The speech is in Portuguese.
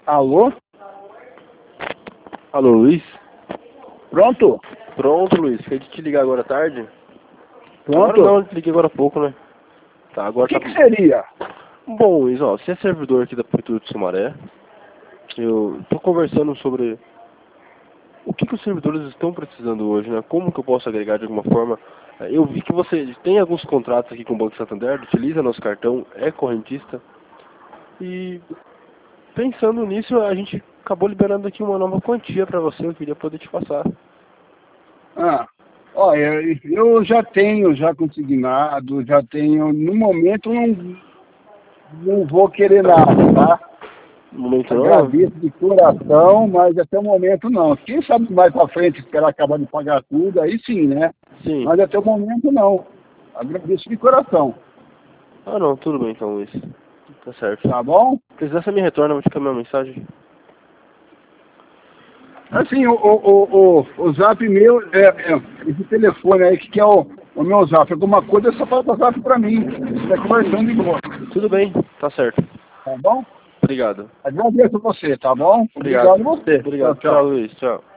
Alô? Alô, Luiz? Pronto? Pronto, Luiz. Fiquei de te ligar agora à tarde? Pronto? Agora não, eu te liguei agora há pouco, né? Tá, O agora que tá... seria? Bom, Luiz, ó, você é servidor aqui da Prefeitura de Sumaré. Eu tô conversando sobre o que os servidores estão precisando hoje, né? Como que eu posso agregar de alguma forma? Eu vi que você tem alguns contratos aqui com o Banco Santander, utiliza nosso cartão, é correntista. E pensando nisso, a gente acabou liberando aqui uma nova quantia para você, eu queria poder te passar. Olha, eu já consignado, já tenho, no momento não vou querer nada, tá? No momento não? Agradeço de coração, mas até o momento não. Quem sabe mais pra frente, se ela acabar de pagar tudo, aí sim, né? Sim. Mas até o momento não. Agradeço de coração. Ah não, tudo bem então, Luiz. Tá certo. Tá bom? Se precisar, você me retorna, eu vou te encaminhar uma mensagem. Assim, o zap meu, esse telefone aí que é o meu zap. Alguma coisa só fala zap pra mim. Você tá conversando de boa. Tudo bem, tá certo. Tá bom? Obrigado. Agradeço você, tá bom? Obrigado. Obrigado a você. Tchau, Obrigado. Tchau, tchau. Luiz. Tchau.